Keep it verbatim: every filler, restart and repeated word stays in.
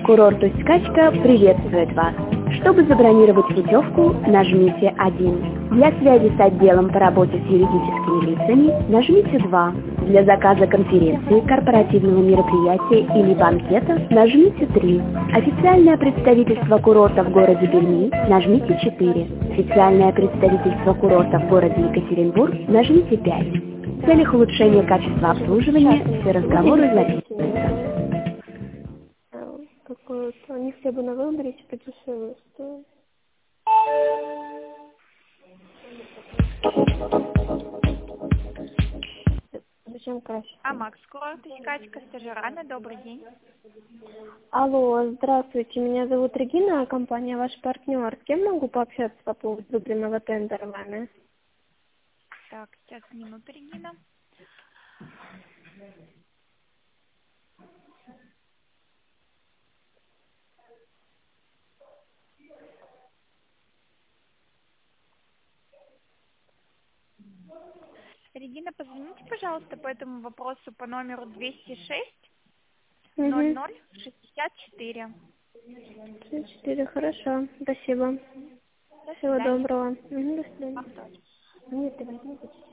Курорт Усть-Качка приветствует вас. Чтобы забронировать путевку, нажмите один. Для связи с отделом по работе с юридическими лицами нажмите два. Для заказа конференции, корпоративного мероприятия или банкета нажмите три. Официальное представительство курорта в городе Перми нажмите четыре. Официальное представительство курорта в городе Екатеринбург нажмите пять. В целях улучшения качества обслуживания все разговоры записываются. Какое-то, они все бы на выборе подешевле стоят. Зачем краще? А Макс, курорт Усть-Качка, стажерана, добрый день. Алло, здравствуйте, меня зовут Регина, компания ваш партнер. С кем могу пообщаться по поводу выбранного тендера вами? Так, сейчас, минуту, Регина. Регина, позвоните, пожалуйста, по этому вопросу по номеру двести шесть ноль ноль шестьдесят четыре. шестьдесят четыре, хорошо, спасибо. До Всего свидания. доброго. Угу, до свидания. Вам тоже. Нет, ты возьми.